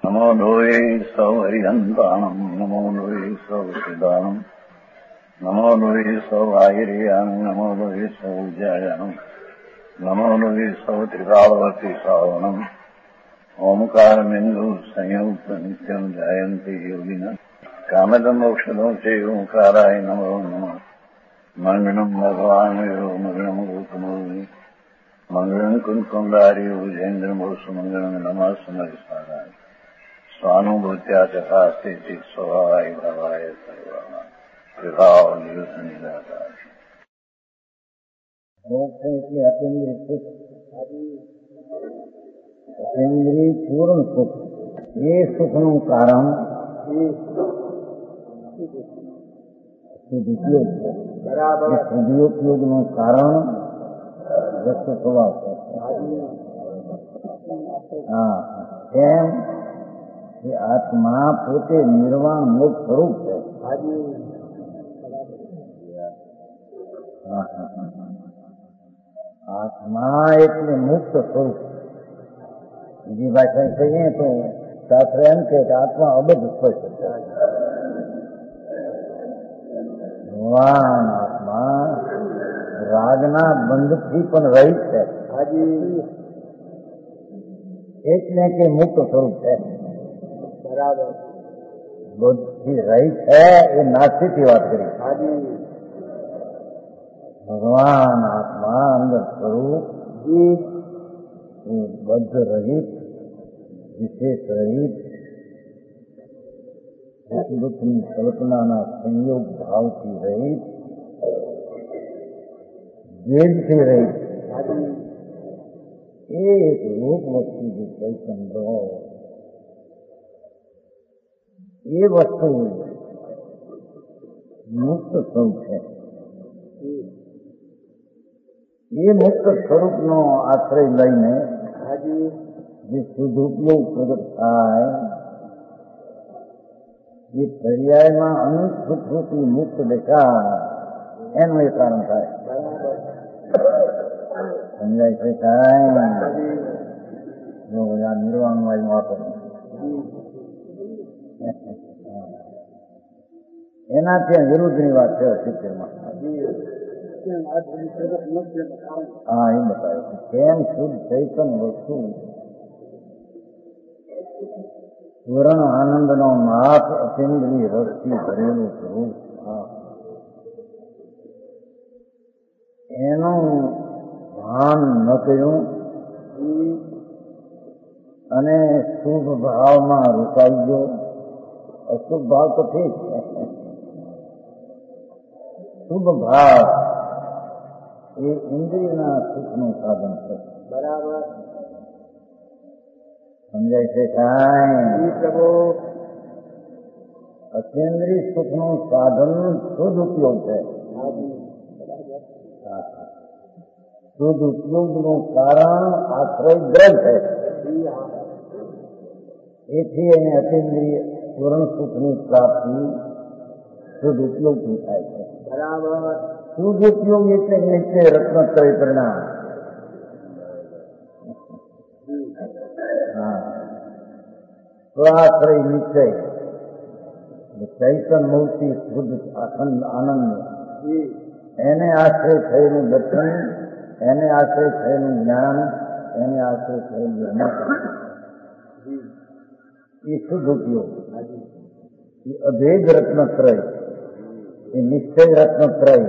નમો લોહે સૌ હરિહંતાણમ નમો લોહે સૌ સિદ્ધાણમ નમો લોહે સૌ આયર્યાણમ નમો લોહે સૌ જયાણમ નમો લોહે સૌ ત્રિકાળવતી શ્રાવણમ ઓમકારમિંદુ સંયુક્ત નિત્યમ જાયંતી યોગિના કામદમોક્ષદો છે ઓંકારાય નમો નમઃ મંગળમ ભગવાન મંગળમ ગોતમોહિ મંગળમ કુંકુંડારી ઉજેન્દ્રમોષ મંગળમ નમઃ સમરિસારાય સ્વાનુભૂત્યા ચકાસ્તે ચિત સ્વભાવાય ભાવાય સર્વા વિભાવ નિયુત નિરાકાર એટલે અતિન્દ્રિય સુખ, અતિન્દ્રિય પૂર્ણ સુખ, એ સુખનું કારણ સદુપયોગ છે. બરાબર. સદુપયોગનું કારણ વ્યક્ત સ્વભાવ છે. હા, કેમ કે આત્મા પોતે નિર્વાણ મોક્ષ સ્વરૂપ છે. આત્મા એટલે મુક્ત સ્વરૂપ. બીજી ભાષા કહીએ તો શાસ્ત્ર એમ કે આત્મા અબદ્ધ સ્પષ્ટ છે. ભગવાન આત્મા રાગના બંધથી પણ રહિત છે. એટલે કે મુક્ત સ્વરૂપ છે. બરાબર. બંધથી રહિત છે એ નાસ્તિકની વાત કરી. ભગવાન આત્મા અંદર સ્વરૂપ એ બદ્ધ રહિત, વિશેષ રહિત, દુઃખની કલ્પનાના સંયોગ ભાવથી રહિત, ભેદથી રહિત, એ એક રૂપ વસ્તુ જે ચૈતન રહો એ વસ્તુ મુક્ત સ્વરૂપ છે. એ મુક્ત સ્વરૂપનો આશ્રય લઈને જે સદુપયોગ પ્રગટ થાય એ પર્યાયમાં અનંત સુખરૂપી મુક્ત દેખાય એનું એ કારણ થાય. સમજાય છે કાંઈ? જો આ નિર્વાણ વાયુ વાપરે એનાથી વિરુદ્ધની વાત છે. અસ્તિત્વમાં હા, એ બતાવે છે કેમ શુદ્ધ ચૈતન વસ્તુ પૂર્ણ આનંદનો નાથ અતિન્દ્રિય રસથી ભરેલું સ્વરૂપ એનું ભાન ન કર્યું અને શુભ ભાવમાં રોકાઈ ગયો. અશુભ ભાવ તો ઠીક છે, શુભ ભાવ એ ઇન્દ્રિયના સુખનું સાધન છે. બરાબર. સમજાય છે કાંઈ? અતિન્દ્રિય સુખનું સાધન શુદ્ધ ઉપયોગ છે. શુદ્ધ ઉપયોગનું કારણ આશ્રય ગ્રહ છે. એથી એને અતિન્દ્રિય પૂર્ણ સુખની પ્રાપ્તિ શુદ્ધ ઉપયોગથી થાય છે. બરાબર. શુદ્ધ ઉપયોગ એટલે નિશ્ચય રત્નત્રય પરિણામ. હા, સ્વાશ્રય નિશ્ચય ચૈતન મૂર્તિ શુદ્ધ અખંડ આનંદ, એને આશ્રય થયેલું દર્શન, એને આશ્રય થયેલું જ્ઞાન, એને આશ્રય થયેલું એ શુદ્ધ ઉપયોગ. એ અભેદ રત્નત્રય, એ નિશ્ચય રત્નત્રય,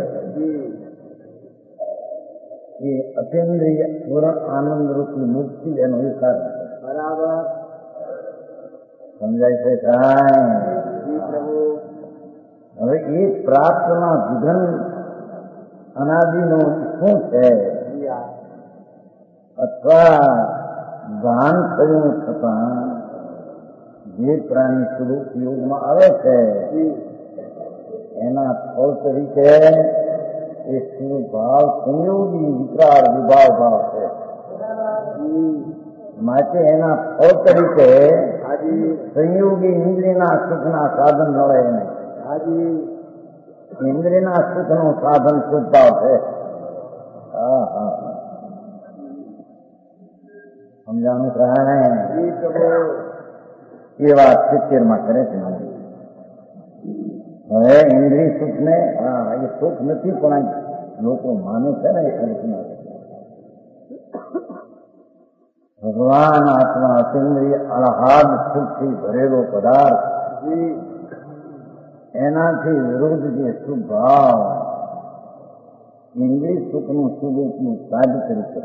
એ અતિન્દ્રિય પૂર્ણ આનંદ રૂપી મુક્તિ એનો એ કારણ છે. બરાબર. સમજાય છે કાંઈ? હવે એ પ્રાપ્તના વિઘન અનાદિનો શું છે? અથવા ભાન થયું છતાં જે પ્રાણી સ્વરૂપયોગમાં આવે છે એના ફળ તરીકે એ ભાવ સંયોગી વિકાર વિભાવ ભાવ છે. માટે એના ફળ તરીકે સંયોગી ઇન્દ્રિયના સુખના સાધન મળે એને. ઇન્દ્રિયના સુખનું સાધન શુદ્ધ ભાવ છે. હા હા, સમજાણું થાય? એ વાત 70 કરે છે. હવે ઇન્દ્રિય સુખને એ સુખ નથી, પણ લોકો માને છે ને એ કલ્પના. ભગવાન આત્મા અતિન્દ્રિય આહ્લાદ સુખથી ભરેલો પદાર્થ, એનાથી વિરુદ્ધ જે શુભ ભાવ ઇન્દ્રિય સુખનું સુખનું સાધ કરી શકે.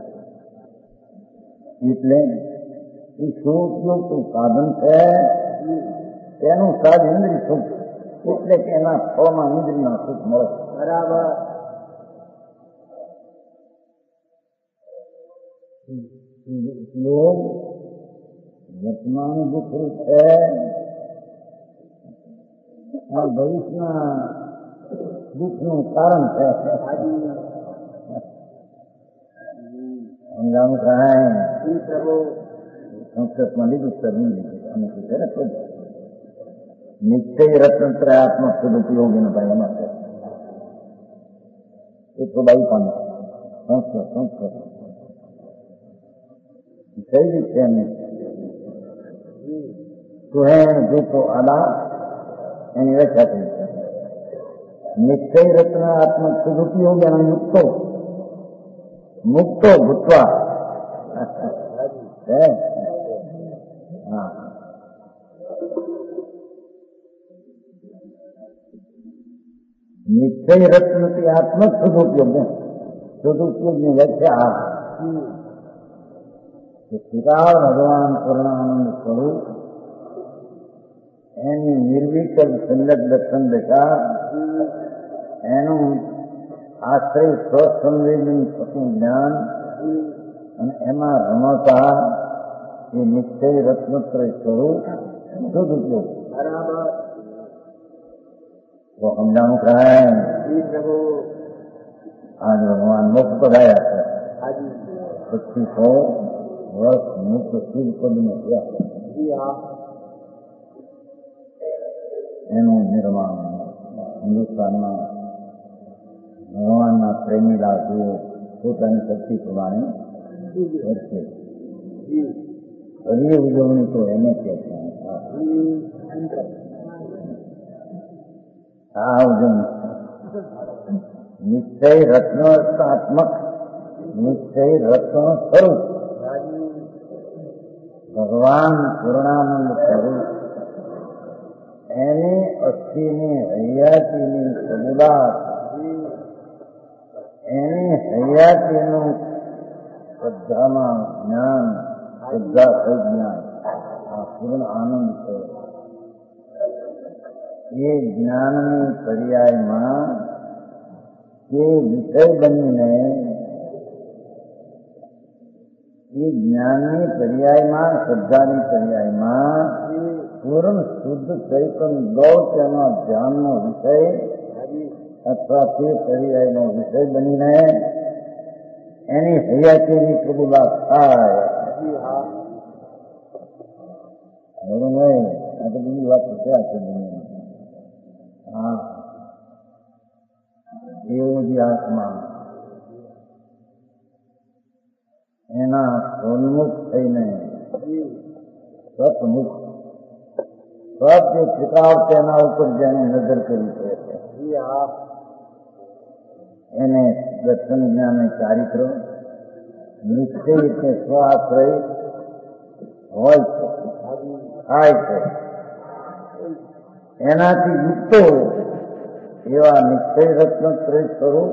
એટલે એ સુખનું સાધન છે, તેનું સાધ ઇન્દ્રિય સુખ, એટલે કે એના ફળમાં ઇન્દ્રિયના સુખ મળે. બરાબર. લોક વર્તમાન દુઃખરૂપ છે, આ ભવિષ્યના દુઃખનું કારણ છે. સમજાવું થાય સંસ્કૃતમાં લીધું સરની લીધું છે ને. ખુદ નિશ્ચય રત્નત્રયાત્મક સદુપયોગી ભાઈ એમાં છે. એ તો બાઈ પણ સંસ્કૃત કઈ રીતે એમને તો હે જો આદા એની વ્યાખ્યા કરી છે. નિશ્ચય રત્નાત્મક સદુપયોગી અને મુક્તો ભૂતવા. નિશ્ચય રત્નથી આત્મક સદુપયોગની વ્યાખ્યા પિતા ભગવાન પૂર્ણાનંદ સ્વરૂપ એની નિર્વિકલ્પ સંગત દર્શન દેખા, એનું આશ્રય સ્વસંવેદન થતું જ્ઞાન અને એમાં રમતા એ નિશ્ચય રત્નત્રય સ્વરૂપ સદુપયોગ. તો સમજાણું થાય. આજ ભગવાન મોક્ષ પધાર્યા છે. 2500 વર્ષ મુક્ત શિવ પદમાં થયા. એનું નિર્માણ હિન્દુસ્તાનમાં ભગવાનના પ્રેમી લાભીઓ પોતાની શક્તિ પ્રમાણે કરશે. ફરી ઉજવણી તો એને કે આ ઉજવણી નિશ્ચય રત્નાત્મક, નિશ્ચય રત્ન સ્વરૂપ ભગવાન પૂર્ણાનંદ સ્વરૂપ એની અસ્થિની હૈયાતીની સબુદાત, એની હૈયાતીનું શ્રદ્ધામાં જ્ઞાન, શ્રદ્ધા સંજ્ઞાન, આ પૂર્ણ આનંદ છે. એ જ્ઞાનની પર્યાયમાં એ વિષય બનીને, એ જ્ઞાનની પર્યાયમાં, શ્રદ્ધાની પર્યાયમાં પૂર્ણ શુદ્ધ ચૈતન્ય ગૌ તેના ધ્યાનનો વિષય અથવા તે પર્યાયનો વિષય બનીને એની હૈયાતીની કબૂલાત થાય. બરોબર નહીં? આ તો બીજી વાત ક્યાં છે દુનિયામાં? હા, એવો જ આત્મા એના સોન્મુખ થઈને સતમુખ, સત જે ચિતાવ તેના ઉપર જેને નજર કરી છે એને દર્શન જ્ઞાન ચારિત્ર નિશ્ચય કે સ્વાશ્રય હોય છે, થાય છે. એનાથી યુક્તો એવા નિશ્ચય રત્નત્રય સ્વરૂપ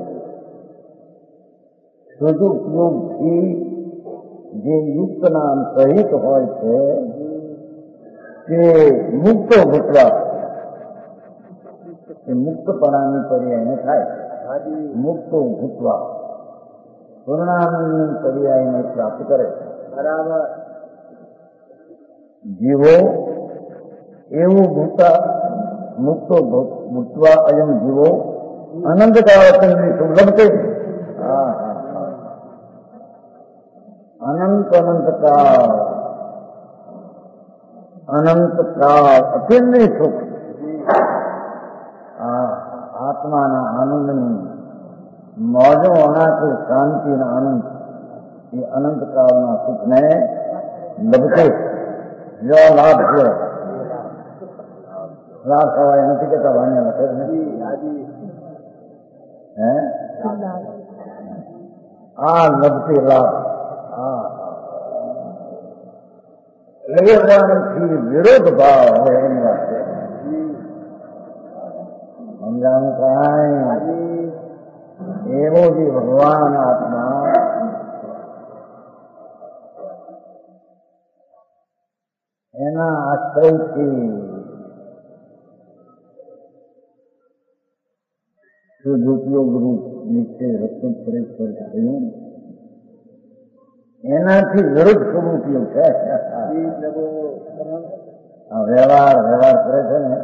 સદુપયોગથી જે યુક્ત નામ સહિત હોય છે તે મુક્તો ભૂતવા, એ મુક્તપણાની પર્યાયને થાય. મુક્તો ભૂતવા પૂર્ણાનંદની પર્યાયને પ્રાપ્ત કરે છે. બરાબર. જીવો એવું ભૂતા મુક્તો ભૂતવા અયમ જીવો અનંતકાળ સુલભતે. અનંતકાળ અત્યંત સુખ, આત્માના આનંદની મોજો અનાથી શાંતિના આનંદ, એ અનંતકાળના સુખને લભતે જો લાભ થયો. લાભ થવાય નથી કેતા વાણિયા લખે નથી હે આ લગતી લાભ લેવાથી વિરોધ ભાવ હોય એની વાત છે સમજાણું કાંઈ એવો જે ભગવાન આત્મા એના આશ્રયથી શુદ્ધોપયોગ રૂપ નીચે રત્ન પરેશ્વર થયું એનાથી વિરુદ્ધ શુભોપયોગ છે વ્યવહાર કરે છે ને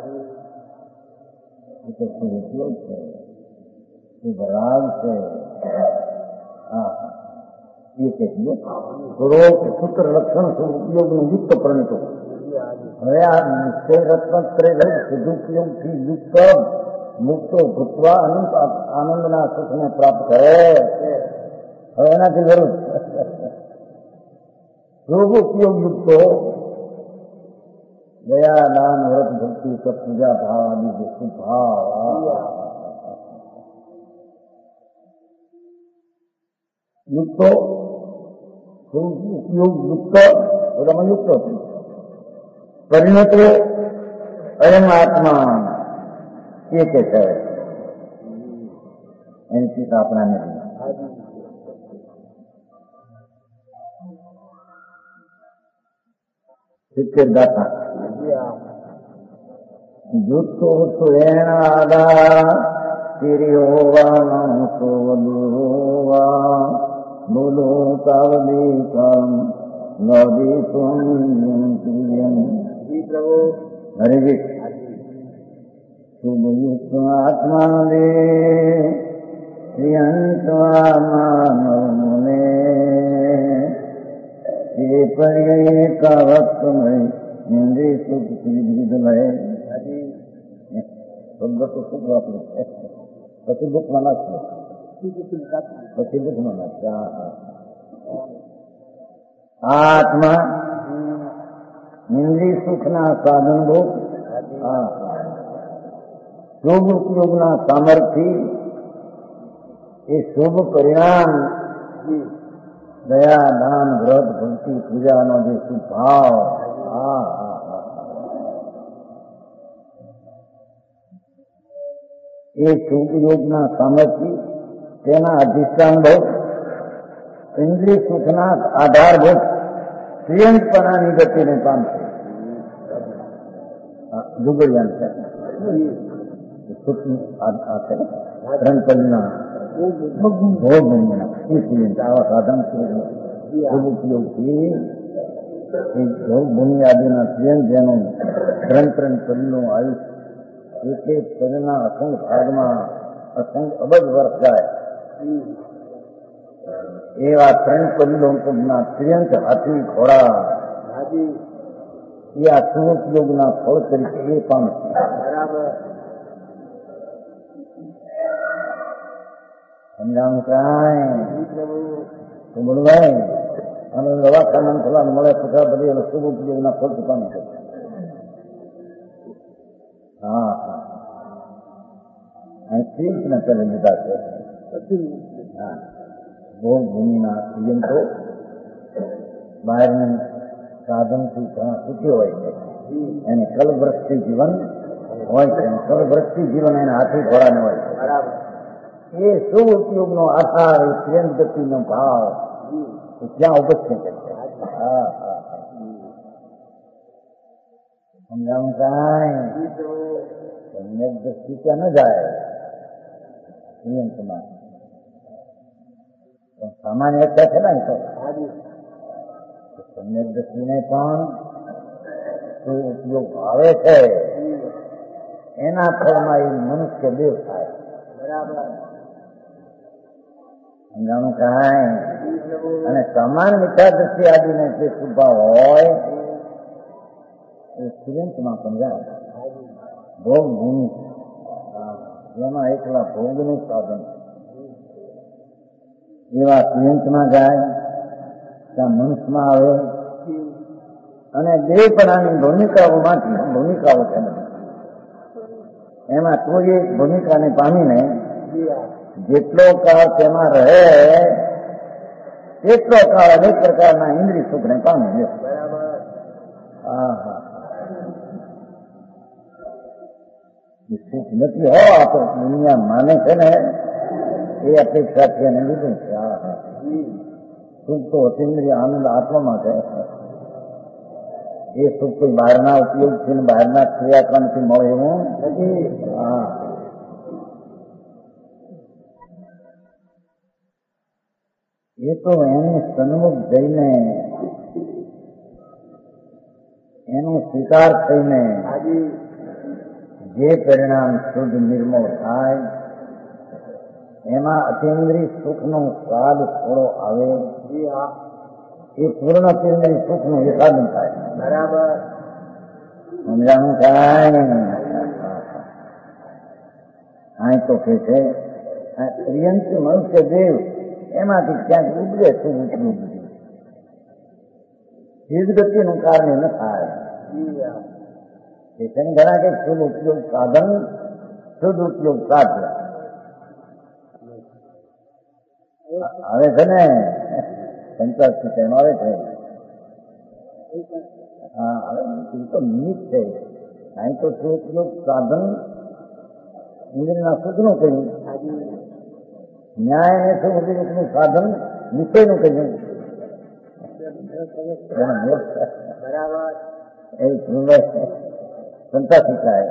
એ તો શુભોપયોગ છે શુભ રાગ છે એ કહીએ પૂર્વક સૂત્ર લક્ષણ શુભોપયોગનું યુક્ત પરિણતો હવે આ નિશ્ચય રત્નત્રય શુદ્ધોપયોગથી યુક્ત મુક્તો ભૂતવા અનંત આનંદના સુખને પ્રાપ્ત કરે હવે એનાથી વિરુદ્ધ શુભ ઉપયોગ યુક્તો દયા દાન વ્રત ભક્તિ પૂજા ભાવ આદિ જે શુભ ભાવ યુક્તો શુભ ઉપયોગ યુક્ત બધામાં યુક્ત પરિણતો અયમ આત્મા એ કે છે એની ચિંતા આપણાને સિત્તેર ગાથા જૂતો સુરેણાદા તિર્યોવા સોવદુવા બોલો કાવદી કામ નદી સોમ હરિજી શુભયુક્ત આત્મા દે શ્રીયંતવા માનવ મુને એ પર્યય કા વક્તમય ઇન્દ્રિય સુખ વિદમય શબ્દ તો શુભ વાપરું પછી દુઃખમાં નાખશે પછી દુઃખમાં નાખશે આત્મા ઇન્દ્રિય સુખના સાધન ભોગ શુભ ઉપયોગના સામર્થ્ય એ શુભ પરિણામ દયા દાન વ્રત ભક્તિ પૂજાનો જે શુભ ભાવ એ શુભ યોગના સામર્થ્ય તેના અધિષ્ઠાન ભોગ ઇન્દ્રિય સુખના આધારભૂત શ્રીયંતપણાની ગતિને પામશે જુગડિયાન છે સુખનું ત્રણ પદના ભોગના આવા સાધન શુભ ઉપયોગથી ભૂમિ આદિના શ્રેય જેનું ત્રણ પદનું આયુષ એક પદના અસંગ ભાગમાં અસંગ અબજ વર્ષ જાય એવા ત્રણ પદના ત્રિયંત હાથી ઘોડા એ આ શુભ ઉપયોગના ફળ તરીકે એ પામે સમજાણું કાંઈ તો બોલવાય અને દવાખાના ફલાણ મળે પચાસ બધી શુભ ઉપયોગના ફળ પામે છે શ્રીના ચલે લીધા છે ભોગ ભૂમિના યંત્રો બહારના સાધનથી ઘણા સુખી હોય છે એને કલવૃક્ષથી જીવન હોય છે કલવૃક્ષથી જીવન એના હાથી ઘોડાને હોય છે એ શુભ ઉપયોગનો આધાર એ પ્રેમ ગતિનો ભાવ એ ક્યાં ઉપસ્થિત છે સમજાવું કાંઈ સમ્યક દ્રષ્ટિ ત્યાં ન જાય નિયંત્રણમાં સામાન્ય એકતા છે ને તો સમ્યક દ્રષ્ટિને પણ શું ઉપયોગ આવે છે એના ફળમાં એ મનુષ્ય દેવ થાય સમજાણું કાંઈ અને સમાન મિથ્યા દ્રષ્ટિ આદિને જે સ્વભાવ હોય એ સિદ્ધાંતમાં પણ જાય ભોગ ભૂમિ જેમાં એકલા ભોગનું સાધન એવા સિદ્ધાંતમાં જાય ત્યાં મનુષ્યમાં આવે અને દેવપણાની ભૂમિકાઓ છે એમાં કોઈ એક ભૂમિકાને પામીને જેટલો કાળ તેમાં રહે એટલો કાળ અનેક પ્રકારના ઇન્દ્રિય સુખને પામે. સુખ નથી હો આ તો દુનિયા માને છે ને એ અપેક્ષાથી એને લીધું છે. સુખ તો અતિન્દ્રિય આનંદ આત્મામાં છે. એ સુખ કોઈ બહારના ઉપયોગથી ને બહારના ક્રિયાક્રમથી મળે એવું નથી. એ તો એને સન્મુખ જઈને એનો સ્વીકાર થઈને જે પરિણામ શુદ્ધ નિર્મળ થાય એમાં અતિન્દ્રિય સુખનો સ્વાદ થોડો આવે એ પૂર્ણ અતિન્દ્રિય સુખનું એ સાધન થાય. બરાબર સમજાણું થાય. આ તો કે છે પ્રિયંત મનુષ્ય દેવ એમાંથી ક્યાંક ઉભરે શું ઉપયોગ ચીજગતિનું કારણે ન થાય. ઘણા કે શુદ્ધ ઉપયોગ સાધન શુદ્ધ ઉપયોગ સાધ્ય. હવે છે ને 50 આવે છે. હા હવે એ તો નિમિત્ત છે. અહીં તો શુદ્ધ ઉપયોગ સાધન ઇન્દ્રિયના સુખનું કહ્યું, ન્યાય અને શુભ ઉપયોગનું સાધન નિશ્ચયનું કહ્યું. એ સંતા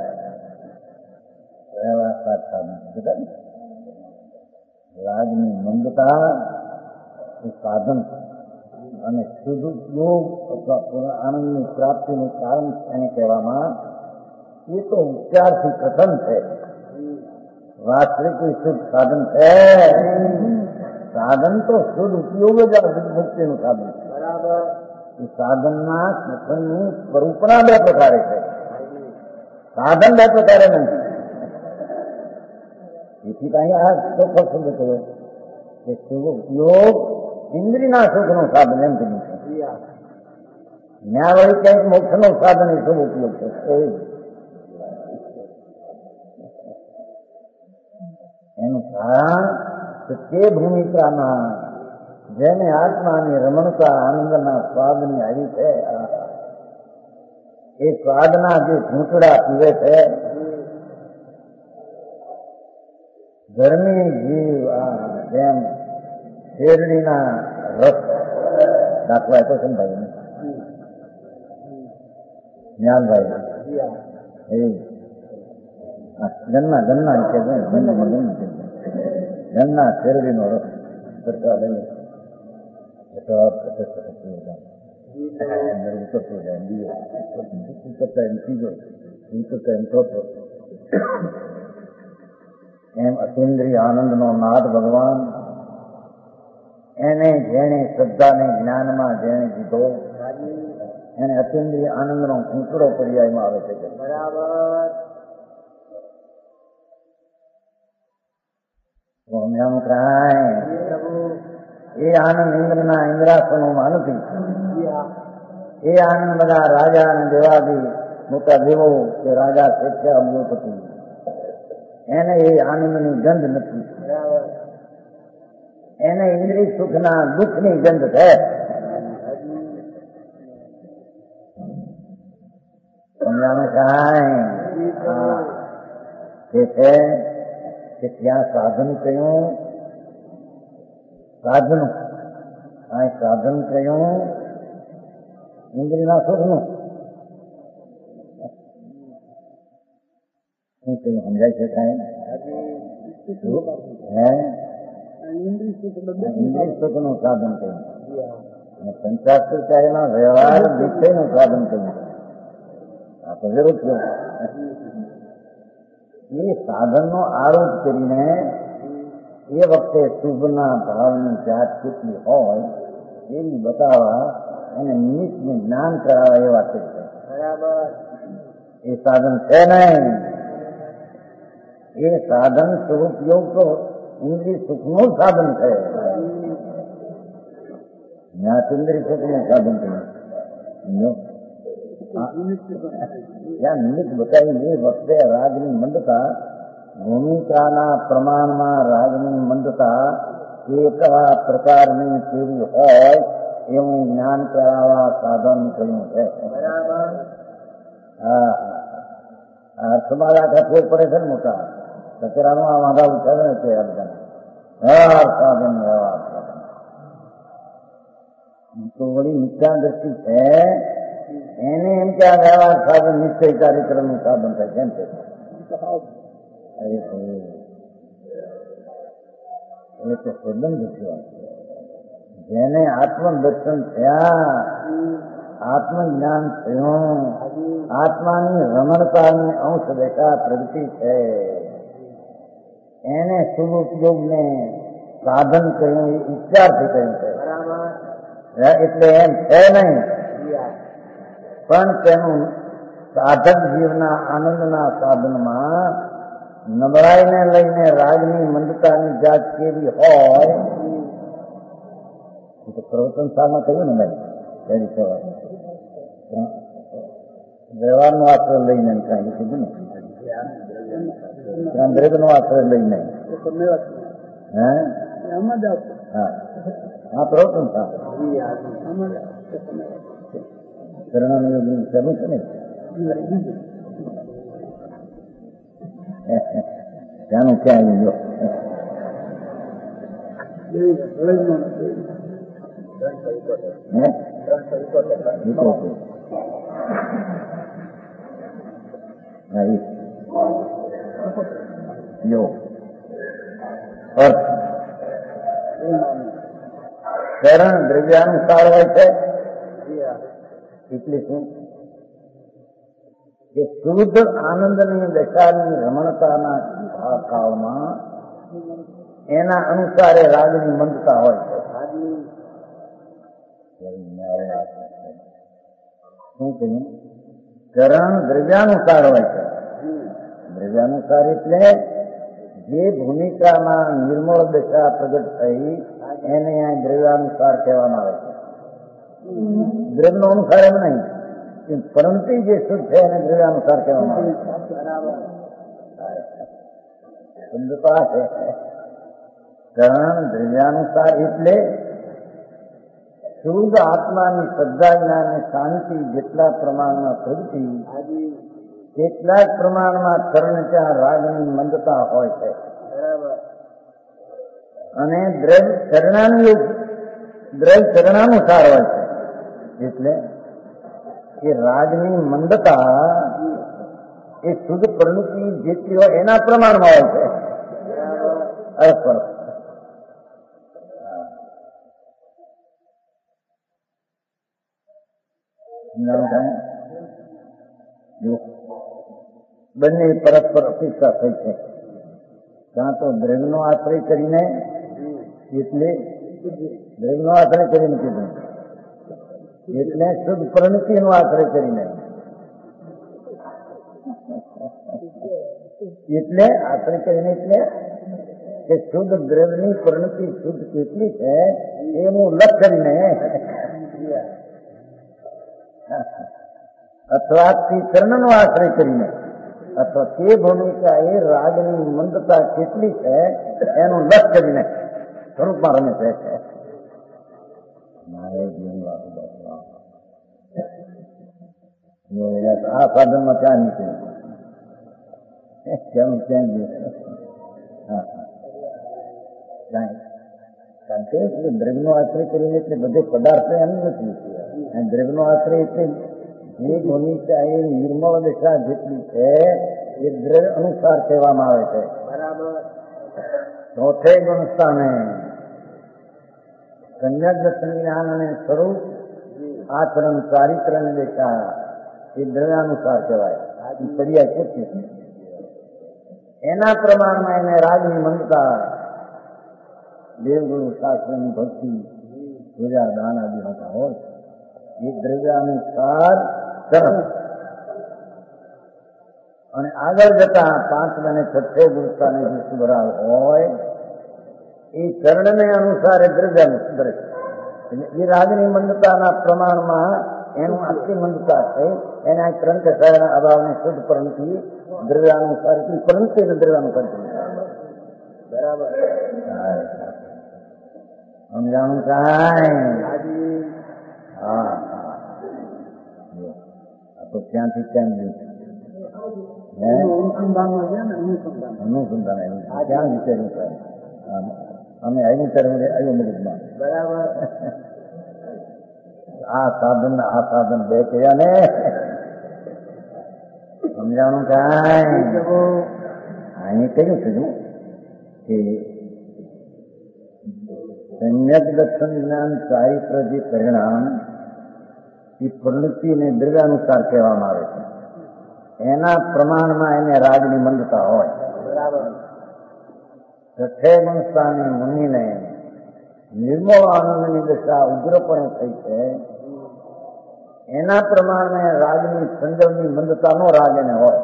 રાજની મંદતા એ સાધન અને શુદ્ધ ઉપયોગ અથવા પૂર્ણ આનંદની પ્રાપ્તિનું કારણ એને કહેવામાં એ તો ઉપચારથી કથન છે. વાસ્તવિક શુદ્ધ સાધન છે. સાધન તો શુદ્ધ ઉપયોગ જ મુક્તિનું સાધન છે. બરાબર. એ સાધનના કથનની સ્વરૂપના બે પ્રકારે છે. સાધન બે પ્રકારે નથી. તેથી અહીંયા આ ચોખ્ખો શબ્દ કહ્યો કે શુભ ઉપયોગ ઇન્દ્રિયના સુખનું સાધન એમ કહ્યું છે. ન્યા વળી ક્યાંક મોક્ષનું સાધન એ શુભ ઉપયોગ છે. એનું કારણ કે તે ભૂમિકામાં જેને આત્માની રમણતા આનંદના સ્વાદની આવી છે એ સ્વાદના જે ઘૂંટડા પીવે છે ગરમી જીવ જેમ શેરડીના રસ દાખલા તો સમજાય જ્ઞાનભાઈ ગન્ના કે ગન્ના શેરડીનો રસ સરકાર લઈએ ઉતરતો જાય બીજો ઉતરતા એમ ત્રીજો ઉતરતા એમ ચોથો એમ અતિન્દ્રિય આનંદનો નાદ ભગવાન એને જેણે શ્રદ્ધાને જ્ઞાનમાં જેણે દીધો એને અતિન્દ્રિય આનંદનો ઘૂંટડો પર્યાયમાં આવે છે. બરાબર. એ આનંદ ઇન્દ્રના ઇન્દ્રાસનોમાં નથી. એ આનંદ બધા રાજા અને દેવાદી મોટા દેવો કે રાજા શેઠિયા અબજોપતિ એને એ આનંદની ગંધ નથી. એને ઇન્દ્રિય સુખના દુઃખની ગંધ છે. સમજાણું કાંઈ કે છે કે ત્યાં સાધન કયું સાધન સાધન કયું ઇન્દ્રિયના સુખનું શું કયું સમજાય છે કાંઈ? ઇન્દ્રિય સુખનું સાધન કયું અને પંચાક્ષરકારીના વ્યવહાર નિશ્ચયનું સાધન કયું? આ તો વિરુદ્ધ છે. એ સાધનનો આરોપ કરીને એ વખતે શુભના ભાવની જાત કેટલી હોય એવી બતાવવા અને નિમિત્તનું જ્ઞાન કરાવવા એ વાત છે. બરાબર. એ સાધન છે નહીં. એ સાધન સ્વરૂપયોગ તો ઇન્દ્રિય સુખનું સાધન છે. જ્ઞાત ઇન્દ્રિય સુખનું સાધન છે. ત્યાં નિમિત્ત બતાવી એ વખતે રાગની મંદતા ભૂમિકાના પ્રમાણમાં રાગની મંદતા કેવા પ્રકારની કેવી હોય એવું જ્ઞાન કરાવવા સાધન કર્યું છે. હા અર્થમાં આખા ફેર પડે છે ને મોટા કચરાનું આ વાંધા ઉઠાવે ને તે બધા વ્યવહાર સાધન વ્યવહાર સાધન તો વળી નિષ્ઠા દ્રષ્ટિ છે એને એમ કે આ વ્યવહાર સાધન નિશ્ચય કાર્યક્રમનું સાધન થાય કેમ છે? એ તો સંબંધ થયો જેને આત્મદર્શન થયા આત્મજ્ઞાન થયું આત્માની રમણતાની અંશ દેખા પ્રગતિ છે એને શુભોપયોગને સાધન કર્યું એ ઈચ્છાથી કહ્યું છે. એટલે એમ છે નહીં પણ તેનું સાધક જીવના આનંદના સાધનમાં નબળાઈને લઈને રાગની મંદતાની જાત કેવી હોય એ તો પ્રવચન સારમાં કહ્યું ને ભાઈ વ્યવહારનો આશ્રય લઈને કાંઈ કીધું ને દ્રવ્યનો આશ્રય લઈને હા પ્રવચન સાર કરણાનું શરૂ છે ને ત્યાંનું ક્યાં આવી ગયો કરણ દ્રવ્યાનુસાર હોય છે એટલે શું કે શુદ્ધ આનંદની દશાની રમણતાના ભાવમાં એના અનુસારે રાગની મંદતા હોય છે. શું કહ્યું? કરણ દ્રવ્યાનુસાર હોય છે. દ્રવ્યાનુસાર એટલે જે ભૂમિકામાં નિર્મળ દશા પ્રગટ થઈ એને અહીં દ્રવ્યાનુસાર કહેવામાં આવે છે. દ્રવ્યનો અનુસાર એમ નહીં પરંતુ જે શુદ્ધ છે એને દ્રવ્યાનુસાર કહેવામાં આવે છે. શુદ્ધતા છે કરણ દ્રવ્યાનુસાર એટલે શુદ્ધ આત્માની શ્રદ્ધા જ્ઞાન અને શાંતિ જેટલા પ્રમાણમાં પ્રગતિ તેટલા જ પ્રમાણમાં કરણ ત્યાં રાગની મંદતા હોય છે. અને દ્રવ્ય ચરણાનુસાર હોય છે એટલે કે રાગની મંદતા એ શુદ્ધ પ્રવૃત્તિ જેટલી હોય એના પ્રમાણમાં હોય છે. બંને પરસ્પર અપેક્ષા થઈ છે. કાં તો દ્રવ્યનો આશ્રય કરીને એટલે દ્રવ્યનો આશ્રય કરીને કીધું એટલે શુદ્ધ પ્રવૃત્તિનો આશ્રય કરીને એટલે આશ્રય કરીને એટલે કે શુદ્ધ દ્રવ્યની પ્રવૃત્તિ શુદ્ધ કેટલી છે એનું લક્ષ કરીને અથવા ચરણનો આશ્રય કરીને અથવા તે ભૂમિકા એ રાગની મંદતા કેટલી છે એનું લક્ષ કરીને સ્વરૂપમાં રમે છે. આ સાધનમાં ક્યાં નીકળે ક્યાં કારણ કે દ્રવ્યનો આશ્રય કરીને એટલે બધે પદાર્થ એમ નથી. દ્રવ્યનો આશ્રય એટલે જે ભૂમિકા એ નિર્મળ દશા જેટલી છે એ દ્રવ્ય અનુસાર કહેવામાં આવે છે. ચોથે ગુણસ્થાને સમ્યક સંજ્ઞાન અને સ્વરૂપ આચરણ ચારિત્રની દશા એ દ્રવ્યાનુસાર કહેવાય. પર્યાય કેટલી એના પ્રમાણમાં એને રાગની મંદતા દેવગુરુ શાસ્ત્રની ભક્તિ પૂજા દાન આદિ હોતા હોય એ દ્રવ્યાનુસાર ચરણ અને આગળ જતા પાંચમે અને છઠ્ઠે ગુણસ્થાને જે સુધરાવ હોય એ ચરણને અનુસારે દ્રવ્યાનુસાર એ રાગની મંદતાના પ્રમાણમાં એનું આટલી મંદતા છે. એને આ ત્રણ કસાયના અભાવને શુદ્ધ પરંથી દ્રવ્યાનુસાર પરંથી દ્રવ્યાનુસાર બરાબર સમજાણું કાંઈ? હા તો ત્યાંથી ક્યાં ગયું અનુસંધાન ક્યાં વિચાર્યું? અમે આવ્યું ત્યારે આવ્યું મગજમાં બરાબર. આ સાધન બે કયા ને સમજાણું કાંઈ? અહીં કહ્યું છે કે સમ્યક દર્શન જ્ઞાન ચારિત્ર જે પરિણામ એ પ્રવૃત્તિને દ્રવ્યાનુસાર કહેવામાં આવે છે. એના પ્રમાણમાં એને રાગની મંદતા હોય. છઠ્ઠે ગુણસ્થાને મુનિને નિર્મળ આનંદની દશા ઉગ્રપણે થઈ છે. એના પ્રમાણમાં રાગની સંજમની મંદતા નો રાગ એને હોય.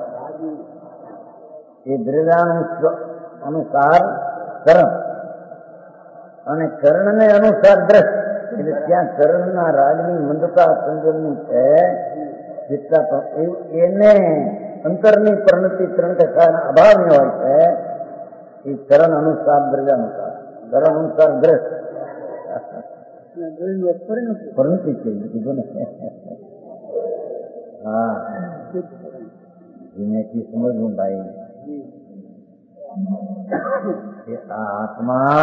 એ દ્રવ્યાનુસાર કર્ણ અને કર્ણને અનુસાર દ્રશ. એટલે ત્યાં કર્ણના રાગની મંદતા સંજમની છે. જેટલા એને અંતરની પરિણતિ ત્રણ કસાયના અભાવની હોય છે. એ ચરણ અનુસાર દ્રવ્યાનુસાર ચરણ અનુસાર દ્રશ પરિણતિ છે કીધું ને. હા ધીમેથી સમજવું ભાઈ કે આ આત્મા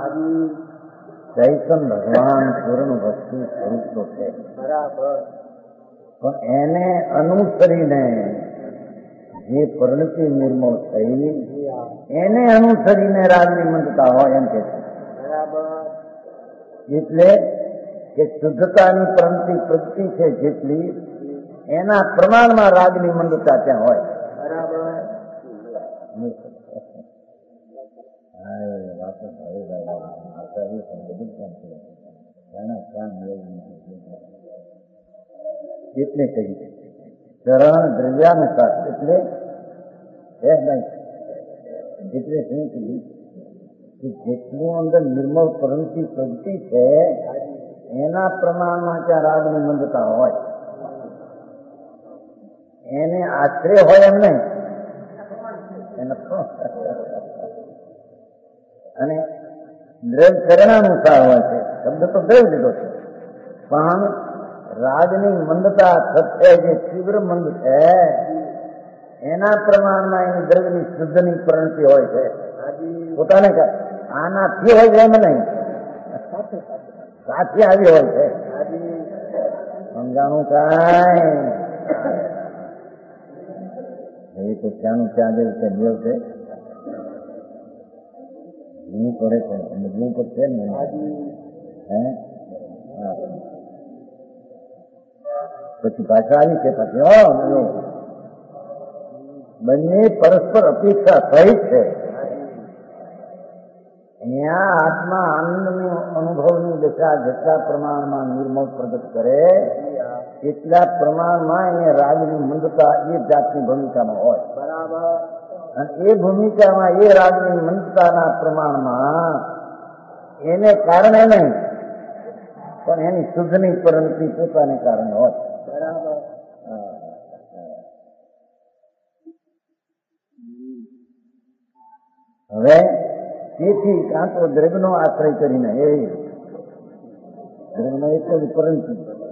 ચૈતન ભગવાન પૂર્ણ વસ્તુ સ્વરૂપ તો છે. પણ એને અનુસરીને જે પરિણતિ નિર્મળ થઈ એને અનુસરીને રાજની મંદતા હોય એમ કે છે. એટલે કે શુદ્ધતાની પ્રગતિ છે જેટલી એના પ્રમાણમાં રાગની મંદતા ત્યાં હોય. એટલે કહ્યું ચરણ દ્રવ્યાનુસાર એટલે એટલે શું કહ્યું કે જેટલું અંદર નિર્મળ પરંતુ પ્રગતિ છે એના પ્રમાણમાં ત્યાં રાગની મંદતા હોય. એને આશ્રય હોય એમ નહીં. અને દ્રવ્ય ચરણાનુસાર હોય છે. શબ્દ તો દ્રવ્ય લીધો છે પણ રાજની મંદતા સત્ય જે તીવ્ર મંદ છે એના પ્રમાણમાં એની દ્રવ્યની શુદ્ધની પરિણતિ હોય છે. પોતાને આનાથી હોય છે એમ નહીં, સાથે આવી હોય છે. સમજાણું કાંઈ? એ તો ત્યાંનું ત્યાં જેવું છે મેળ છે. હું પડે છે સમજવું પડશે ને. પછી ભાષા આવી છે પછી બંને પરસ્પર અપેક્ષા સહિત છે. અહીંયા આત્મા આનંદની અનુભવની દશા જેટલા પ્રમાણમાં નિર્મળ પ્રગટ કરે એટલા પ્રમાણમાં એને રાજની મંદતા એ જાતની ભૂમિકામાં હોય. અને એ ભૂમિકામાં એ રાજની મંદતાના પ્રમાણમાં એને કારણે નહીં પણ એની શુદ્ધની પરિણતિ પોતાને કારણે હોય. હવે તેથી કાં તો દ્રવ્યનો આશ્રય કરીને એ દ્રવ્યનો એક જ પરિણતિ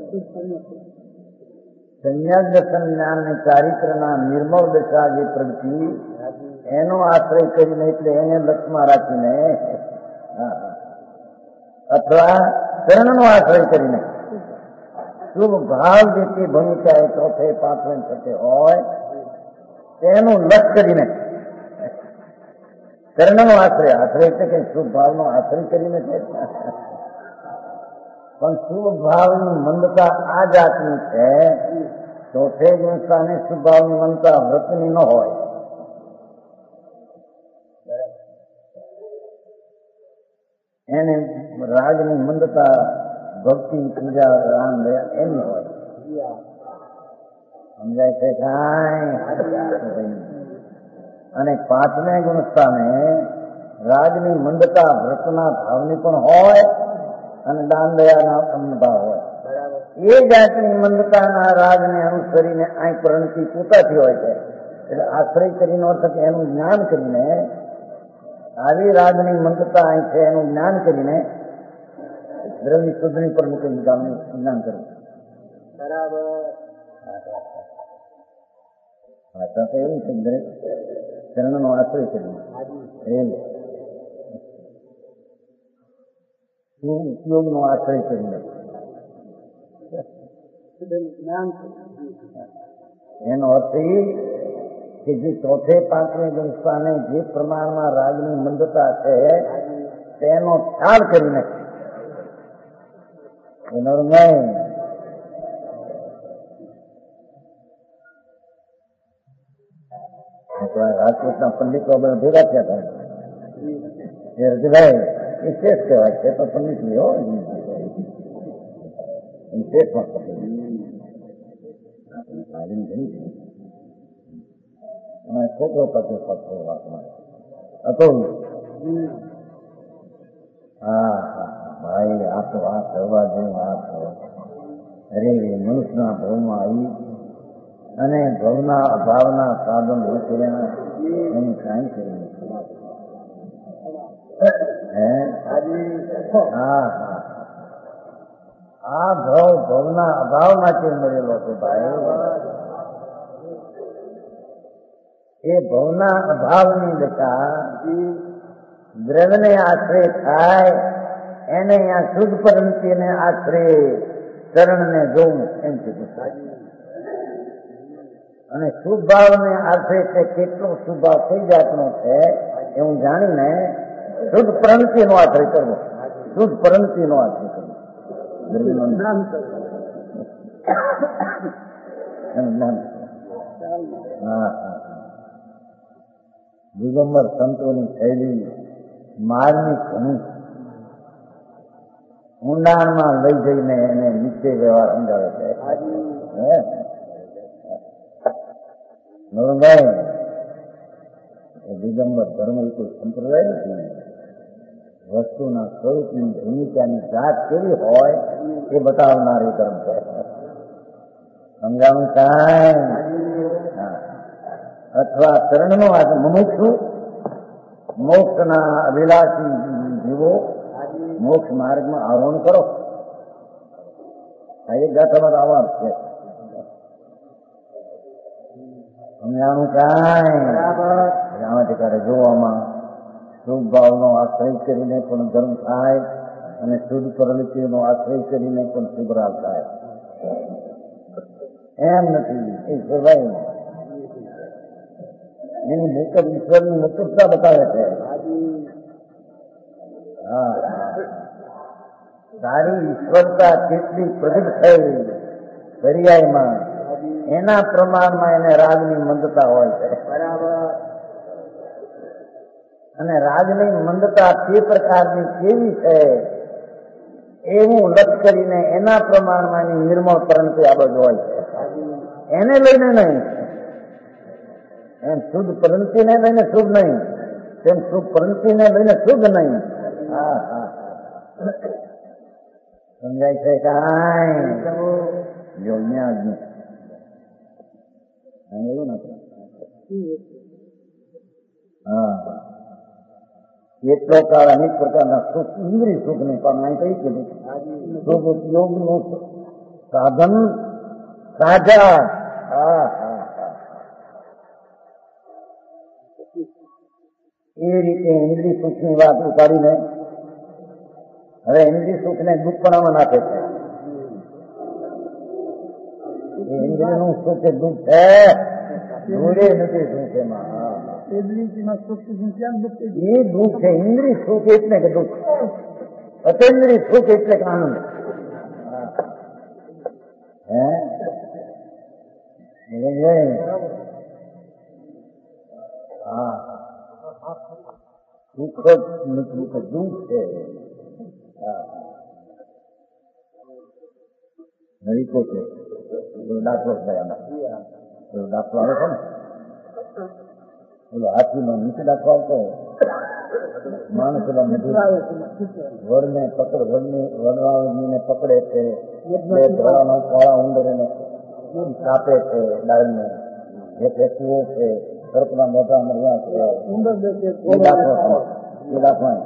સંન્યાસ દર્શન જ્ઞાન અને ચારિત્રના નિર્મળ દશા જે પ્રગતિ એનો આશ્રય કરીને એટલે એને લક્ષમાં રાખીને અથવા ચરણનો આશ્રય કરીને શુભ ભાવ જે તે ભૂમિકા એ ચોથે પાંચમે છઠ્ઠે હોય તેનું લક્ષ કરીને ચરણનો આશ્રય એટલે કે શુભ ભાવનો આશ્રય કરીને છે. પણ શુભ ભાવની મંદતા આ જાતની છે. ચોથે ગુણસ્થાને શુભ ભાવની મંદતા વ્રતની ન હોય. એને રાજની મંદતા ભક્તિ પૂજા રામ દયા એની હોય. સમજાય છે કાંઈ? અને પાંચમે ગુણસ્થાને રાજની મંદતા વ્રતના ભાવની પણ હોય અને દાન દયાના ભાવ હોય. એ જાતની મંદતાના રાજને અનુસરીને અહીં પ્રણતિ પોતાથી હોય છે. એટલે આશ્રય કરીને અર્થ કે એનું જ્ઞાન કરીને આવી રાજની મંદતા અહીં છે એનું જ્ઞાન કરીને દ્રવ્ય શુદ્ધની પર મૂકીને જ્ઞાન કરવું. બરાબર. ભાષા તો એવું છે દરેક ચરણનો આશ્રય કરીને ઉપયોગનો આશ્રય કરીને એનો અર્થ એ કે જે ચોથે પાંચમે દંસ્તાને જે પ્રમાણમાં રાજની મંદતા છે તેનો ખ્યાલ કરીને એનો નહીં રાજકોટના પંડિતો બધા ભેગા થયા હતા રજભાઈ એ શેષ કહેવાય છે તો પંડિત નહીં હો શેષ પણ છોકરો પાસે હતો. હા ભાઈ આ તો આ કરવા જેવું આ અરે મનુષ્યના ભાવમાં આવી અને ભવના અભાવના સાધન ઉતર્યા એની કાંઈ કરી નથી. આ ભવના અભાવમાંથી મળેલો છે ભાઈ. એ ભવના અભાવની દશા દ્રવ્યને આશ્રય થાય એને અહીંયા શુદ્ધ પરંતીને આશ્રય ચરણને જોવું એમ કીધું. અને શુભ ભાવને આશ્રય છે કેટલો શુભ ભાવ કઈ જાતનો છે એવું જાણીને શુદ્ધ પરંતીનો આશ્રય કરવો. શુદ્ધ પરંતીનો આશ્રય કરવો. દિગંબર સંતોની શૈલી મારની ઘણી ઊંડાણમાં લઈ જઈને એને નીચે વ્યવહાર સમજાવે છે. નવરંગભાઈ દિગંબર ધર્મ એ કોઈ સંપ્રદાય નથી. વસ્તુના સ્વરૂપની ભૂમિકાની જાત કેવી હોય એ બતાવનારી ધર્મ છે. સમજાવું કાંઈ અથવા ચરણનો આ મુમુક્ષુ મોક્ષના અભિલાષી જીવો મોક્ષ માર્ગમાં આરોહણ કરો. આ એક ગાથામાં આવા છે. સમજાણું કાંઈ આમાંથી કાઢે જોવામાં શુભ ભાવનો આશ્રય કરીને પણ ધર્મ થાય અને શુદ્ધ પ્રવૃત્તિનો આશ્રય કરીને પણ શુભરાગ થાય એમ નથી. એ સ્વભાવ એની મુકત ઈશ્વરની મુકતતા બતાવે છે. હા સારી ઈશ્વરતા કેટલી પ્રગટ થઈ દરિયાઈમાં એના પ્રમાણમાં એને રાજની મંદતા હોય છે. અને રાજની મંદતા તે પ્રકારની કેવી છે એવું લક્ષ કરીને એના પ્રમાણમાં એની નિર્મળ પરંતુ આ બધું હોય છે. એને લઈને નહીં એમ શુદ્ધ પરંતીને લઈને શુભ નહીં તેમ શુભ પરંતીને લઈને શુદ્ધ નહીં. હા હા સમજાય છે કાંઈ યોગ્ય એવું નથી. હા એટલો કાળ અનેક પ્રકારના સુખ ઇન્દ્રિય સુખ નહીં પણ અહીં કઈ કીધું શુભ ઉપયોગનું સાધન સાજા. હા એ રીતે ઇન્દ્રિય સુખની વાત ઉતારીને હવે ઇન્દ્રિય સુખને દુઃખપણામાં નાખે છે. ઇન્દ્રિયનું સુખ દુઃખ છે દૂરે નથી સુખ એમાં. એ દુઃખ છે. ઇન્દ્રિય સુખ એટલે કે દુઃખ, અતેન્દ્રિય સુખ એટલે કે આનંદ. હા સુખ જ નથી કે દુઃખ છે. નરીકો છે દાખલો દાખલો આવે છે ને પેલો હાથીનો નીચે દાખલો આવતો માણસના મજૂર વડને પકડ વડવાળીને પકડે છે, બે ધોળાનો કાળા ઉંદરને કાપે છે, ડાળને જે ફેંકવો છે, સર્પના મોટા મર્યા છે, એ દાખવા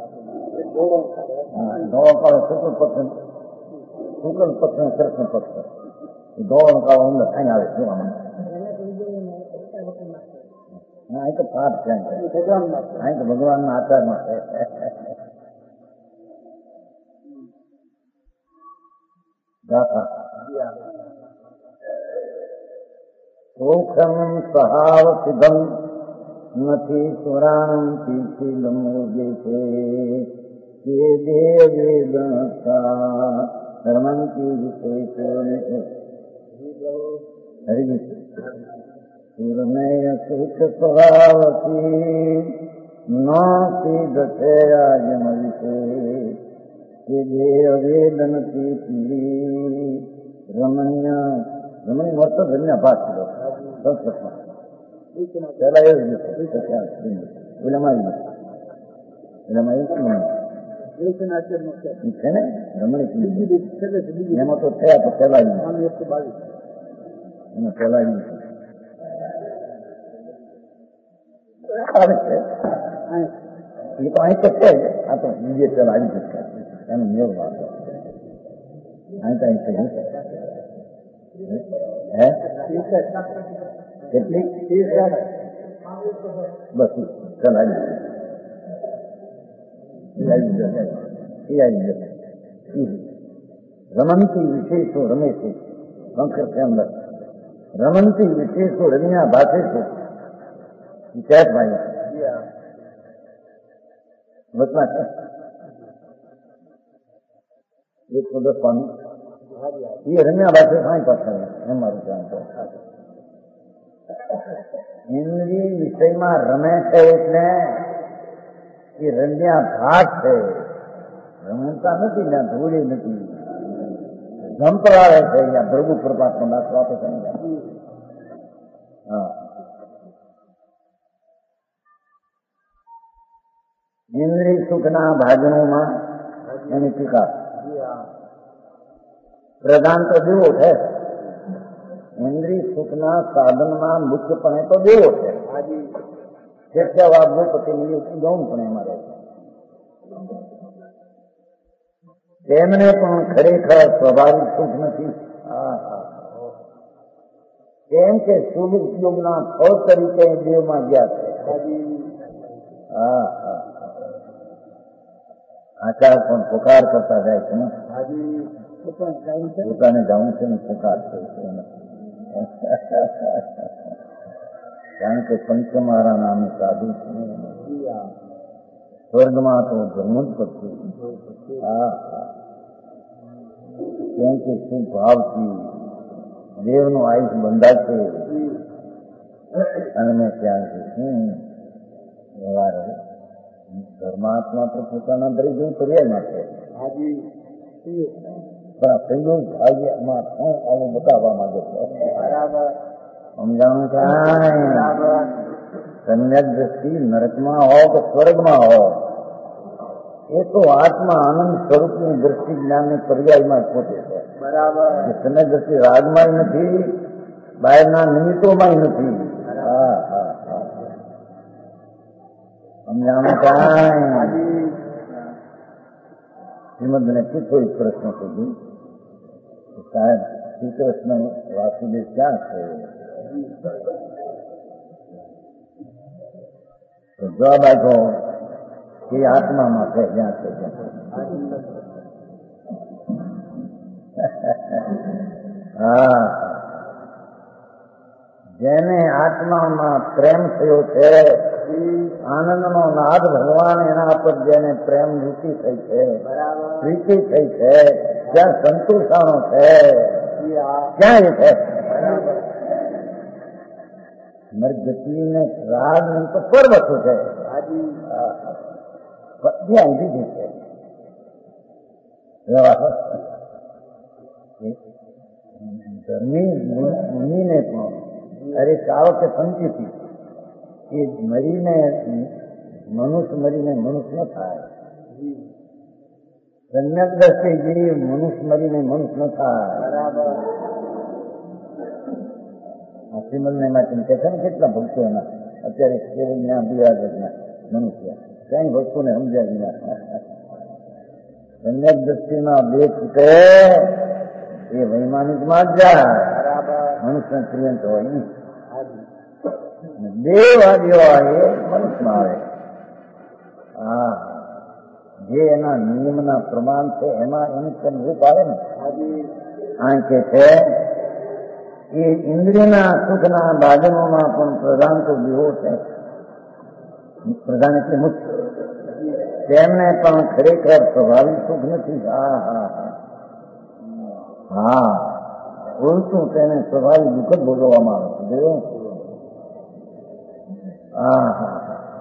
ધોળો કાળો શુક્લ પક્ષ કૃષ્ણ પક્ષ ધોળો કાળો ઉંદર અહીં આવે છે. અહીં તો પાઠ છે, અહીં તો ભગવાનના આચારમાં છે. સુખમ સહાવ સિદ્ધમ નથી સુરાણમ શીલમ જે છે તે દેવેદનતા ધર્મંતી વિશેષોને હરિગીત સુરમય સુખ સ્વભાવથી ન સિદ્ધ છે આજમ વિશે કે દેવેદનથી પીડી રમણીય રમણી મળતો ધન્ય ભાગ કર્યો સંસ્કૃતમાં પેલા એવું છે ને રમણી એમાં તો થયા તો પેલા એને પેલા આવે છે એ તો અહીં તો છે જ. આ તો બીજે પેલા આવી શકશે એનો નિયમ વાતો અહીં તો અહીં છે હે કેટલી બસ ચાલ આવી રમંતી વિશેષો રમે છે સંસ્કૃત કે અંદર રમંતી વિશેષો રમ્યા ભાષે છે ક્યાંક ભાઈ બસમાં છે એક તો 10 પાનું એ રમ્યા ભાષે સાંઈ પાછળ એમ મારું ધ્યાન છે. ઇન્દ્રિય વિષયમાં રમે છે એટલે એ રમ્યા ભાગ છે, રમતા નથી, ત્યાં ધૂળી નથી, ઝંપલાવે છે. અહીંયા ભૃગુ પરમાત્મા દાખલો આપે છે. હા, ઇન્દ્રિય સુખના ભાજનોમાં એની ટીકા પ્રધાન તો દેવો છે. ઇન્દ્રિય સુખના સાધનમાં મુખ્યપણે તો દેવો છે. શિક્ષાવાદ ભૂપતિની ગૌણપણે એમાં રહે છે. તેમને પણ ખરેખર સ્વાભાવિક સુખ નથી. કેમ કે શુભ ઉપયોગના ફળ તરીકે દેવમાં ગયા છે. આચાર પણ પુકાર કરતા જાય છે ને, પોતાને જવું છે ને પુકાર છે. કારણ કે પંચમારા નામે સાધુ છે, સ્વર્ગમાં તો ધર્મ જ કરતું. કેમ કે શુભ ભાવથી દેવનું આયુષ બંધા છે અને મેં ત્યાં શું વ્યવહાર ધર્માત્મા તો પોતાના દરેક જેવું પર્યાયમાં છે. પણ આ સંયોગ ભાગ્યમાં શું આવું બતાવવા માંગે છે. સમજાણું કાંઈ સમ્યક દ્રષ્ટિ નરકમાં હો કે સ્વર્ગમાં હો, એ તો આત્મા આનંદ સ્વરૂપની દ્રષ્ટિ જ્ઞાનની પર્યાયમાં જ પહોંચે છે. સમ્યક દ્રષ્ટિ રાગમાં નથી, બહારના નિમિત્તોમાં નથી. સમજાણું કાંઈ. શ્રીમદને પૂછો એક પ્રશ્ન સુધી સાહેબ શ્રી કૃષ્ણ વાસુદેવ ક્યાં છે? તો જવાબ આપ્યો કે આત્મામાં છે, જ્યાં છે ત્યાં. જેને આત્મામાં પ્રેમ થયો છે, આનંદનો નાદ ભગવાન એના પર જેને પ્રેમ રૂચિ થઈ છે, પ્રીતિ થઈ છે, જ્યાં સંતોષાણો છે, ક્યાં એ છે? મરગતિને રાગ તો પર્વતો છે, ત્યાં દીધી છે. મુનિને પણ અરે સાવ કે સંચિતી એ મરીને મનુષ્ય મરીને મનુષ્ય ન થાય. સમ્યક દ્રષ્ટિ જીવ મનુષ્ય મરીને મનુષ્ય ન થાય. આ શ્રીમદને માટે કહે છે ને કેટલા ભક્તો એના અત્યારે કેવળના બિરાજના મનુષ્ય કઈ ભક્તોને સમજાય ના. સમ્યક દ્રષ્ટિમાં બે છૂટે એ વૈમાનિક માં જ જાય, મનુષ્ય પ્રિયંત હોય નહીં. બે વાદીઓ એ મનુષ્યમાં આવે. હા, જે એના નિયમના પ્રમાણ છે એમાં એનું રૂપ આવે ને. આ કે છે એ ઇન્દ્રિયના સુખના ભાજનોમાં પણ પ્રધાન તો દેવો છે, પ્રધાન એટલે મુખ્ય. તેમને પણ ખરેખર સ્વાભાવિક સુખ નથી. હા હા હા, ઉલટું તેને સ્વાભાવિક દુઃખ જ ભોગવવામાં આવે છે. જોયું? હા હા,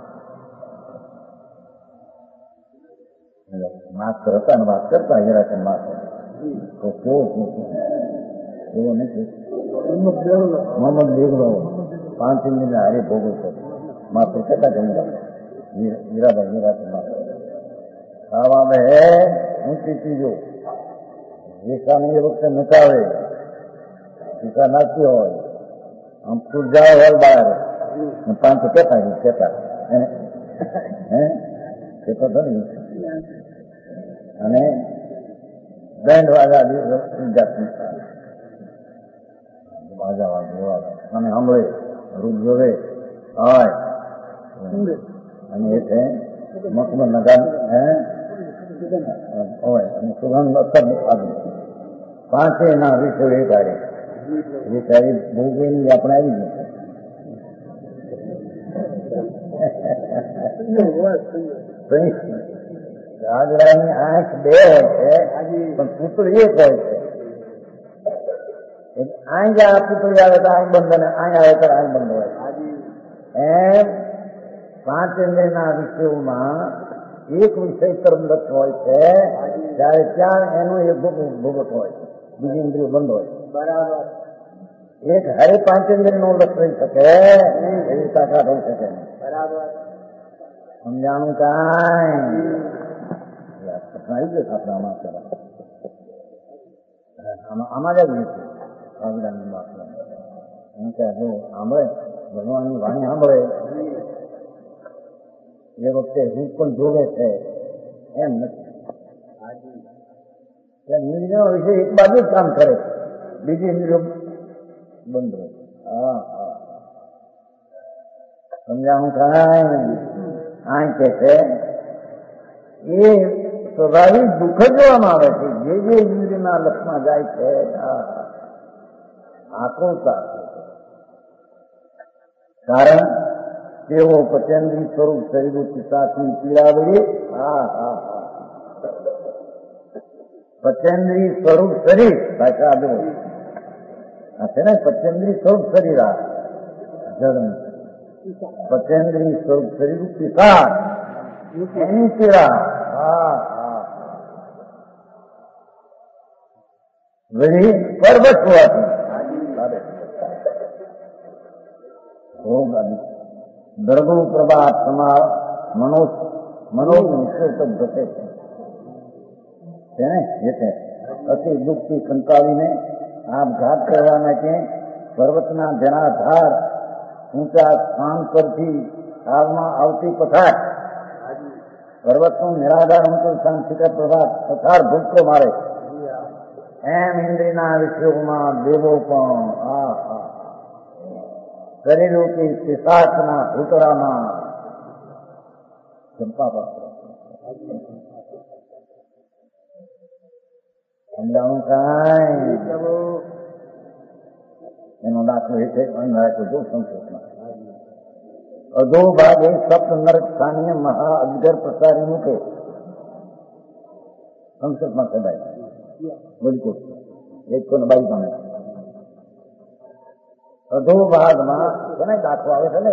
માસ્તર હતા ને વાત કરતા હેરાકન માસ્તર તો કેવો એવો નથી. મોહમ્મદ બેગડો 5 ઇન્દ્રિય હારે ભોગવ છે. માસ્તર કેટલા જમી હીરાભાઈ હેરાકન માસ્તર ખાવા બે ઊંચી ચીજો વિશાને એ વખતે નચાવે, વિશા નાચી હોય આમ પૂજા હોય બહાર 5 કહેતા કહેતો હતો ને. અને બેન્ડ વાળા બાજા વાળા અને સાંભળે રૂપ જોવે હોય અને એ છે મખમલ નગર હોય અને સુગંધ અસર આવે. 5 ના વિષયો એ કાઢે એ સારી ભોગવેલી આપણે આવી જશે. જાગરાની આંખ 2 હોય છે પણ પૂતળી 1 હોય છે. આંખ આ પૂતળી આવે તો આંખ બંધ અને આંખ આવે તો આંખ બંધ હોય. એમ 5 ઇન્દ્રિયના વિષયોમાં એક વિષય તરફ હોય છે ત્યારે ત્યાં એનો એક ભોગત હોય છે, બીજી ઇન્દ્રિયો બંધ હોય. બરાબર. એક હરે 5 ઇન્દ્રિય નો લક્ષ રહી શકે એવી તાકાત હોઈ શકે. બરાબર. સમજાણું કાંઈ આવી ગયો આપણે આમાં જ આવી એમ કે જો સાંભળે ભગવાનની વાણી સાંભળે એ વખતે હું પણ જોડે છે એમ નથી. ઇન્દ્રિયો વિશે એક બાજુ જ કામ કરે, બીજી ઇન્દ્રિયો બંધ રહે. હા હા, સમજાણું કાંઈ. આ કે છે એ સ્વાભાવિક દુઃખ જોવામાં આવે છે જે જે ઇન્દ્રિયના લક્ષમાં જાય છે. આકૃતા કારણ તેઓ પચેન્દ્રી સ્વરૂપ શરીર પિશાચની પીડા વળી. હા હા હા, પચેન્દ્રી સ્વરૂપ શરીર ભાષા દો છે ને. પચેન્દ્રી સ્વરૂપ શરીર આ જળ પચેન્દ્રી સ્વરૂપ શરીર પિશાચ એની પીડા. હા હા, વળી પર્વત હોવાથી ભોગ આદિ દર્ગુ પ્રભાત સમાર મનોનિશ્ચિત ઘટે છે ને. એટલે અતિ દુઃખથી કંટાળીને આપઘાત કરવા માટે પર્વતના જનાધાર ઊંચા સ્થાન પરથી હાલમાં આવતી પથાર પર્વતનું નિરાધાર ઊંચું સ્થાન શિખર પ્રભાત પથાર ભૂલકો મારે એમ ઇન્દ્રિયના વિષયોમાં દેવો પણ આ શરીરોથી પિશાચના ભૂતળામાં ચંપા પાત્ર. સમજાણું કાંઈ. એનો દાખલો એ છે જો સંસ્કૃતમાં અધો ભાગે સપ્ત નરક સ્થાનીય મહા અજગર પ્રસારી મૂકે. સંસ્કૃતમાં કદાય બિલકુલ 122 ગમે. અધો ભાગમાં ઘણા દાખલો આવે છે ને.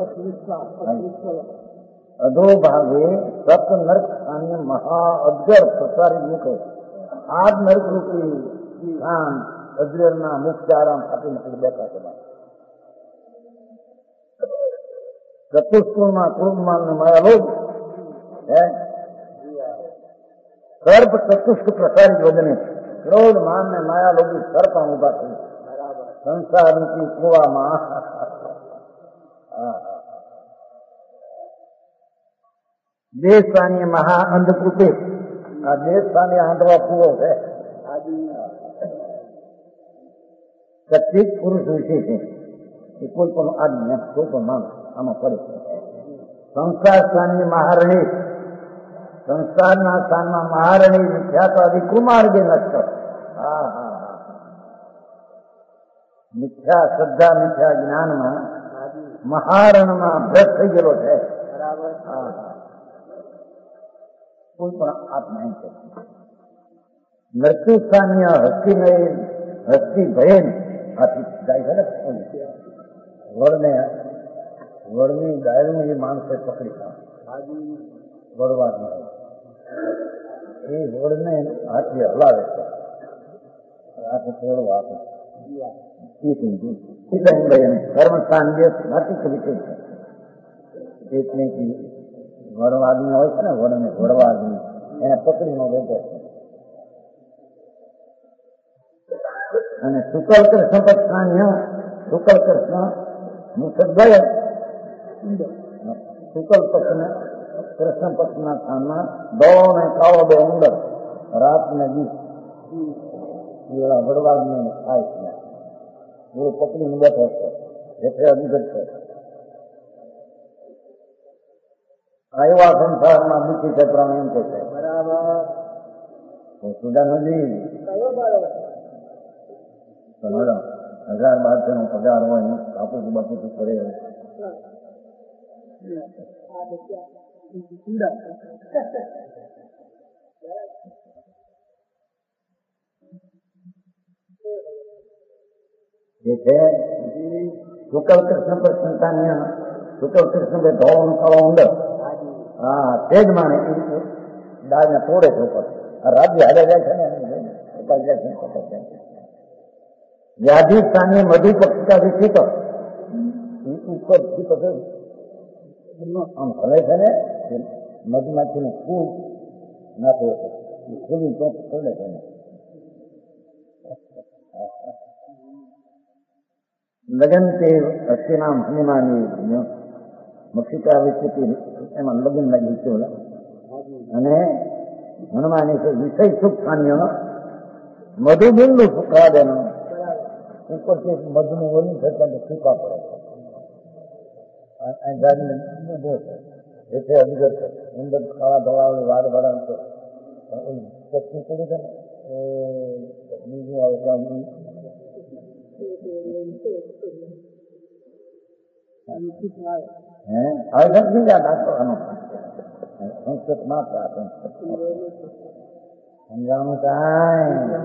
અધો ભાગે સપ્ત નરક સ્થાનીય મહા અજગર પ્રસારી મૂકે. આ જ નરક રૂપી સ્થાન અજગરના મુખ્ય આરામ આપીને બેઠા છે. ચતુષ્કુળમાં ક્રોધમાન ને માયાલોભ હે સર્પ ચતુષ્ક પ્રસારિત વદને ક્રોધ માન ને માયાલોભી સર્પા ઉભા થઈ સંસાર રૂપી કુવામાં દેશસ્થાનીય મહા અંધકૃપે આ દેશસ્થાનીય આંધવા પૂરો છે સચિત પુરુષ વિશે છે એ કોઈ પણ આદમી કોઈ પણ માણસ આમાં પડે છે સંસાર સ્થાનની મહારણી સંસારના સ્થાનમાં મહારણી મિથ્યાત્વાદી કુમાર જે નક્ષર મિથ્યા શ્રદ્ધા મિથ્યા જ્ઞાનમાં મહારણમાં ભ્રષ્ટ થઈ ગયેલો છે કોઈ પણ આત્મા એમ છે મૃત્યુ સ્થાનીય હસ્તી નહીં હસ્તી ભયન આથી જાય છે ને વડની ગાયનું એ માણસે પકડી વડવાની એ વડને હાથી હલાવે છે હાથે તોડવા આપે કર્મસ્થાન જે સ્નાતિક વિષય છે એટલે વડવાદની હોય છે ને વડને વડવાદની એને પકડીનો વેચે છે અને શુકલ કૃષ્ણ પક્ષાન્ય શુકલ કૃષ્ણ મુસદ ગયે શુકલ પક્ષને કૃષ્ણ પક્ષના સ્થાનમાં દો ને કાવો બે ઉંદર રાત ને દિવસ એવા વડવાદને થાય છે એ પકડીને બેઠો છે જેઠે અધિગત છે એવા સંસારમાં દુઃખી છે પ્રાણ એમ કે છે બરાબર સુધા નથી 1200 નો પગાર હોય બાપુજી બાપુજી કરે જે છે શુકલ કૃષ્ણ પર સંતાન્ય શુકલ કૃષ્ણ પર ધોળ કાળો ઉંદર તે જ માને દાળને તોડે છે ઉપર રાજ્ય હારે જાય છે ને વ્યાધિ સ્થાનીય મધુ પક્ષિકા વિકસિત ઉપર આમ હલે છે ને મધુમાખીનું ફૂલ નાખે છે એ ખુલ્લી ચોક ખોલે છે ને લગન તે અસ્તિનામ હનુમાની મક્ષિકા વિકૃતિ એમાં લગ્ન લાગી છે અને હનુમાની છે વિષય સુખ સ્થાનીય મધુબિંદુ સુખાદેનો ઉપરથી મધુનું વળી થતા સૂકા પડે છે અધિગત છે અંદર કાળા ધોળાવળી વાળ ભરાણ છે ચટણી પડી છે ને એ બીજું આવે ત્યાં હવે સમજી ગયા ડાક્ટરનો સંસ્કૃત માત્ર સમજાવવાનું કાંઈ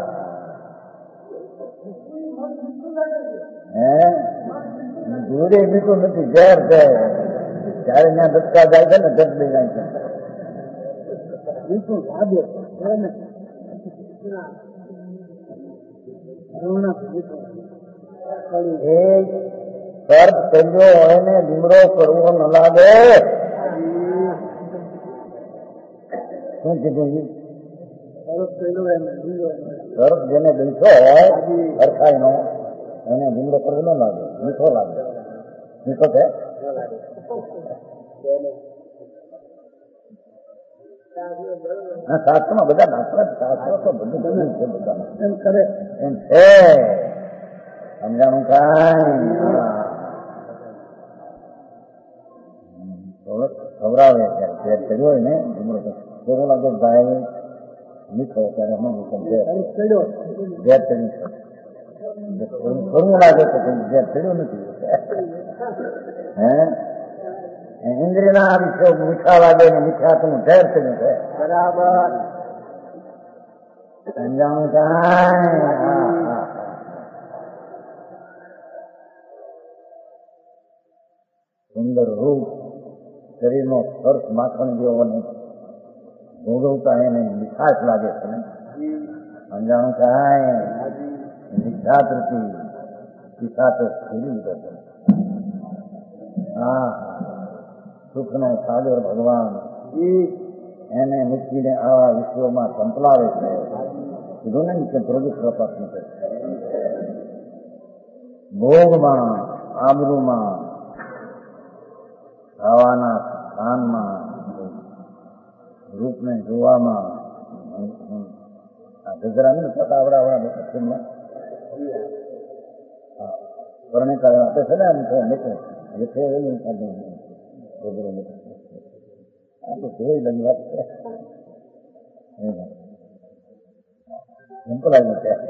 દૂરે બીજું નથી ઝેર છે જયારે ત્યાં ધક્કા જાય છે ને જટ લઈ જાય છે બિલકુલ એ સર્પ ચલ્યો હોય ને લીમડો કરવો ન લાગે શું કીધું સર્પ જેને બેઠો હોય હરખાઈ નો એને લીમડો કરવો ન લાગે મીઠો લાગે મીઠો છે શાસ્ત્રમાં બધા દાખલા શાસ્ત્રો તો બધું છે બધા એમ કરે એમ છે સમજાણું કાંઈ ખવડાવે ત્યારે ચડ્યો હોય ને લીમડો કેવો લાગે ગાય મીઠો ત્યારે ઘેર ચડી ખરું લાગે તો ઘેર ચડ્યો નથી હે ઇન્દ્રિયના વિષયો મીઠા લાગે ને મીઠા તો ઝેર ચડ્યું છે બરાબર સમજાણું કાંઈ સુંદર રૂપ શરીરનો સ્પર્શ માખણ જેવો ને ભોગવતા એને મીઠાશ લાગે છે ને સમજાણું કાંઈ મીઠાશ રૂપી પીઠા તો ખીલી લીધો છે હા, સુખનો સાગર ભગવાન એને મૂકીને આવા વિશ્વમાં સંપલાવે છે. કીધું ને કે પ્રભુ કૃપા છે. ભોગમાં, આબરૂમાં, ખાવાના સ્થાનમાં, રૂપને જોવામાં, આ ગજરાની આવડા પશ્ચિમમાં પરણિકા આપે છે ને એમ છે નીકળે આ તો જોઈ બની વાત છે. સિમ્પલ આવી છે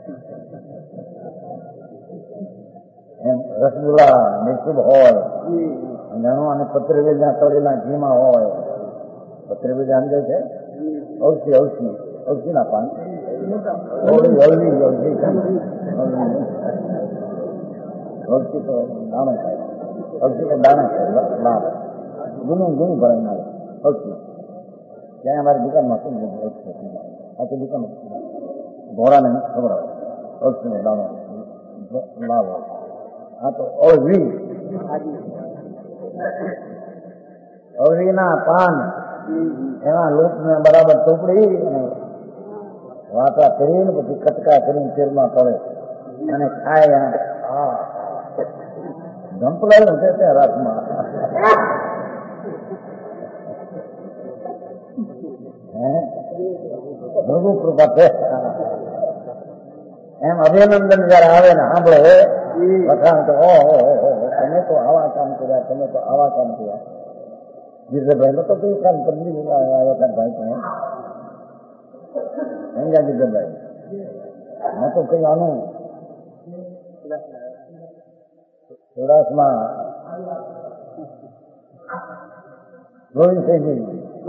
એમ. રસગુલ્લા મિશ્રુબ હોય જાણો, અને પત્રવેદના તળેલા ઘીમાં હોય. પત્રવેદ સમજે છે ઔષધિ ના પાન હળવી તો દાણો થાય, ઔષધિ તો દાણા થાય લાભ ગુનું ભરાઈ ના ઔષધિ. ત્યાં અમારી દુકાનમાં શું આખી દુકાન ઘોડાને ખબર આવે ઔષધિ દાણો લાભ હોય. આ તો અળવીના પાન એમાં લોટને બરાબર ચોપડી અને વાટા કરીને પછી કટકા કરીને તેલમાં તળે અને ખાય. ધંપલાયું છે ત્યાં રાતમાં. ભરગું કૃપા છે એમ. અભિનંદન જયારે આવે ને સાંભળે વખાણ તો ઓહો તમે તો આવા કામ કર્યા, તમે તો આવા કામ કર્યા. ગીરભાઈ તો કયું કામ કરી આવ્યા હતા ભાઈ તમે સમજ્યા? ગીરભાઈ મેં તો કઈ આનું સૌરાષ્ટ્રમાં ગોવિંદસિંહજી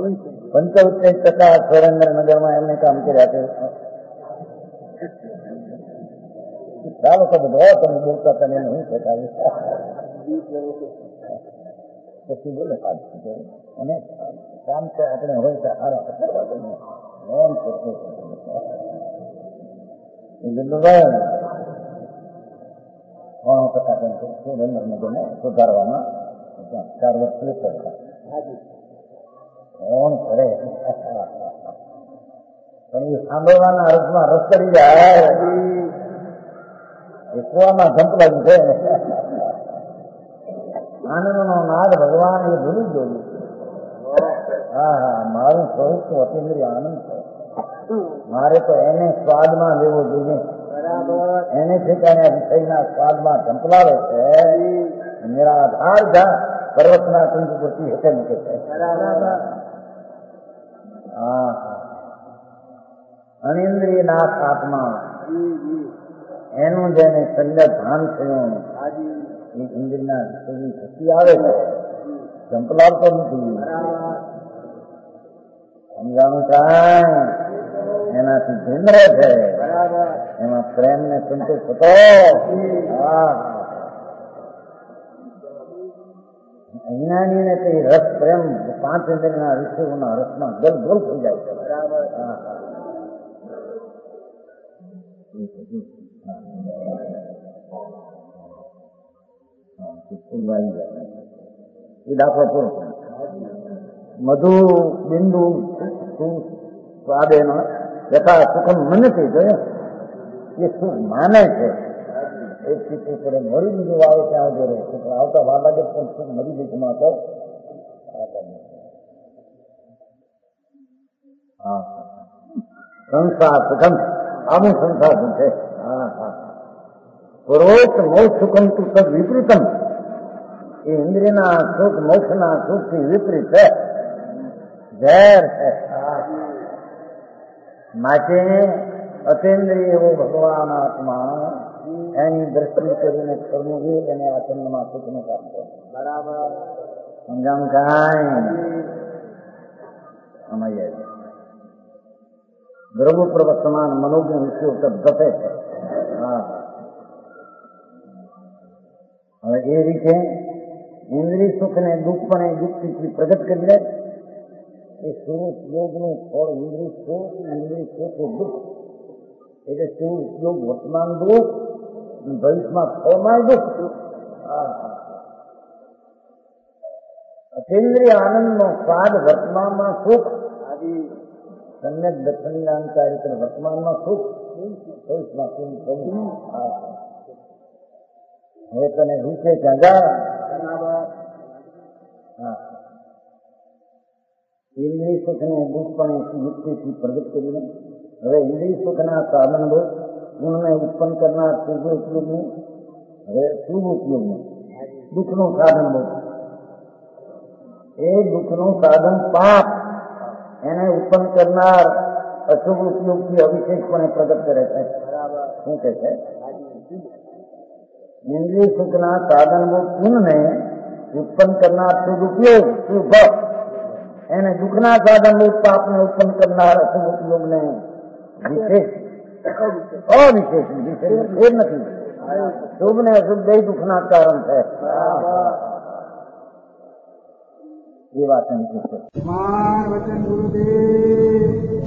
75% સુરેન્દ્રનગરમાં એમને કામ કર્યા છે. ચાલો તો બધો તમે બોલતા તમે નહીં શકાવી પછી બોલે અને કામ તો આપણે હોય તો સારા સુરેન્દ્રનગરને સુધારવામાં 4 વર્ષ કરતા કોણ કરે પણ એ સાંભળવાના અર્થમાં રસ કરી જાય. એ કુવામાં સંપલાયું છે. આનંદનો નાદ ભગવાન એ ભૂલી ગયું. હા, મારું સ્વરૂપ તો અતિન્દ્રિય આનંદ છે. મારે તો એને સ્વાદમાં લેવો જોઈએ. એને ઠેકાણે વિષયના સ્વાદમાં સંપલાવે છે. નિરાધાર જા પર્વતના કુંજ પૂરતી હેઠે મૂકે છે. અનિન્દ્રિય નાથ આત્મા એનું જેને સંજ્ઞા ભાન થયું એ ઇન્દ્રિયના વિષયની શક્તિ આવે છે, સંપલાવતો નથી. સમજાણું કાંઈ એનાથી ભિન્ન છે. એમાં પ્રેમ ને સંતોષ થતો. અજ્ઞાની ને કઈ રસ પ્રેમ 5 ઇન્દ્રિયના વિષયોના રસમાં ગલગોલ થઈ જાય છે. એ દાખલો પૂરો. મધુ બિંદુ સ્વાદેન યથા સુખમ મનથી જોયું એ સુખ માને છે. એક ચિત્ર કરે મરી બીજું આવે ત્યાં આવતો રહે છે. આવતા વાર લાગે પણ સુખ મરી બીજમાં તો સંસાર સુખમ આનું સંસાર છે. પૂર્વોક્ત મોક્ષ સુખમ તું તદ વિપરીતમ. એ ઇન્દ્રિયના સુખ મોક્ષના સુખથી વિપરીત છે, ઝેર છે. માટે અતેન્દ્રિય એવો ભગવાન આત્મા એની દ્રષ્ટિ કરીને કરવું એ એને આચરણમાં સુખનું કામ છે. બરાબર સમજાણ કાંઈ અમારી દ્રવ્ય પ્રવત સમાન મનોજ્ઞ વિષયો ઘટે છે. હવે એ રીતે ઇન્દ્રિય સુખને દુઃખ પણ એ યુક્તિથી પ્રગટ કરી દે. એ સુખ યોગનું ફળ ઇન્દ્રિય સુખ એ દુઃખ. એટલે સુખ યોગ વર્તમાન દુઃખ, ભવિષ્યમાં ફળમાં દુઃખ. કેન્દ્રીય આનંદનો સ્વાદ વર્તમાનમાં સુખ સમ્યક દર્શનીયાંતરિત વર્તમાનમાં સુખ હવે તને રૂચે ચંગા ઇન્દ્રિય સુખને દુઃખપણે યુક્તિથી પ્રગટ કરીને હવે ઇન્દ્રિય સુખના સાધન ગુણને ઉત્પન્ન કરનાર શુભ ઉપયોગનું હવે શુભ ઉપયોગનું દુઃખનું સાધન બહુ એ દુઃખનું સાધન પાપ એને ઉત્પન્ન કરનાર અશુભ ઉપયોગથી અવિશેષપણે પ્રગટ કરે છે. શું કે છે? ઇન્દ્રિય સુખના સાધન પુણ્યને ઉત્પન્ન કરનાર શુભ ઉપયોગ શુભ એને દુઃખના સાધન પાપને ઉત્પન્ન કરનાર અશુભ ઉપયોગને વિશેષ અવિશેષ વિશેષ ફેર નથી. શુભ ને અશુભ બે દુઃખના કારણ છે. એ વાત એમ છે. વચન ગુરુદેવ